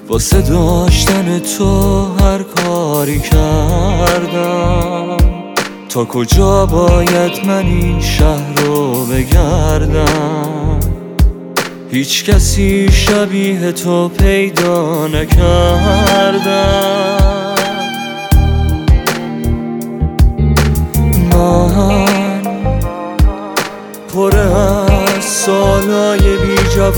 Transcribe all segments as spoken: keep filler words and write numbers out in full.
واسه داشتن تو هر کاری کردم. تا کجا باید من این شهر رو بگردم؟ هیچ کسی شبیه تو پیدا نکردم. من پر از سالای بی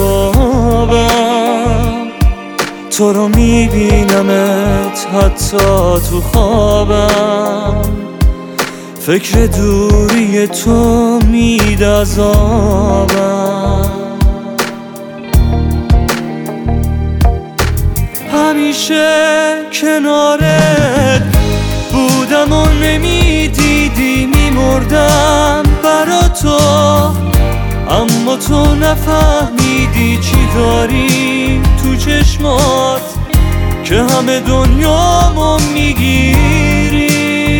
جوابم، تو رو میبینمت حتی تو خوابم. فکر دوری تو میده عذابم. همیشه کنارت بودم و نمیدیدی میمردم برا تو، اما تو نفهمیدی چی داری تو چشمات که همه دنیامو میگیری.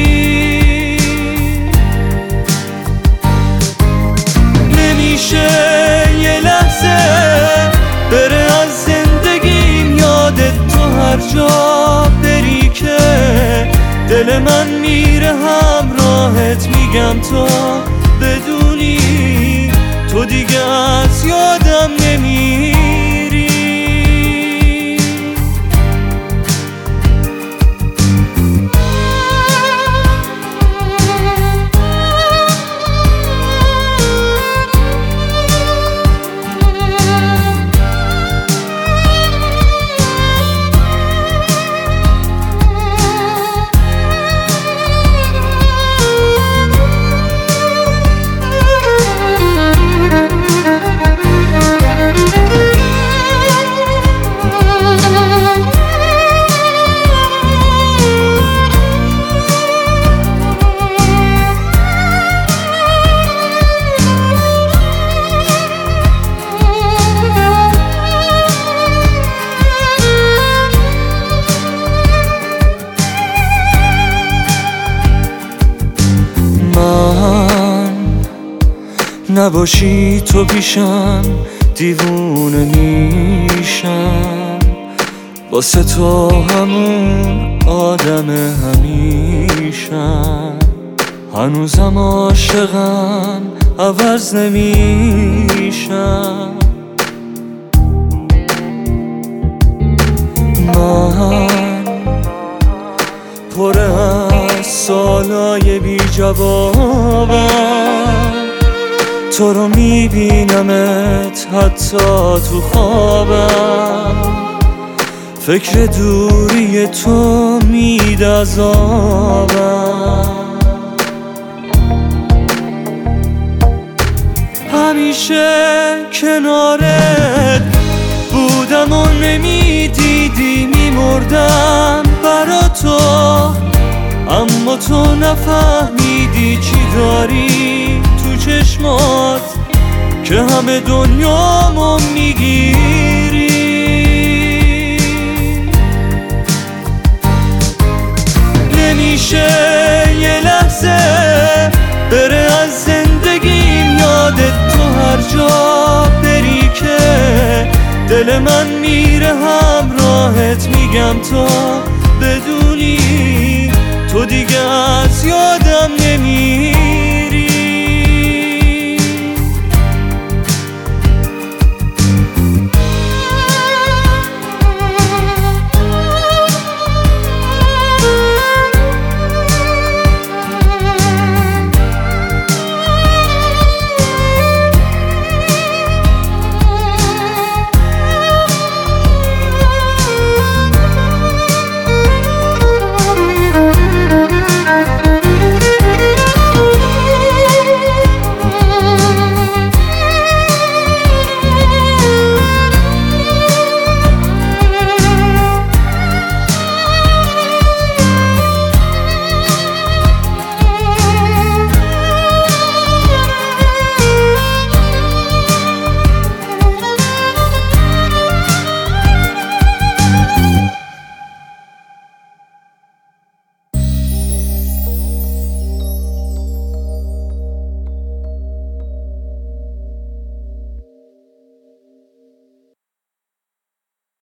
نمیشه یه لحظه بره از زندگیم یادت، تو هر جا بری که دل من میره همراهت. میگم تو بدونی تو دیگه از یادم نمیری. نباشی تو پیشم دیوونه میشم، واسه تو همون آدم همیشم. هنوزم عاشقم عوض نمیشم. من پر از سالای بی جوابم، تو رو میبینمت حتی تو خوابم. فکر دوری تو میده عذابم. همیشه کنارت بودم و نمیدیدی میمردم برا تو، اما تو نفهمیدی چی داری تو چشمات که همه دنیامو میگیری. نمیشه یه لحظه بره از زندگیم یادت، تو هر جا بری که دل من میره همراهت. میگم تو بدونی تو دیگه از یاد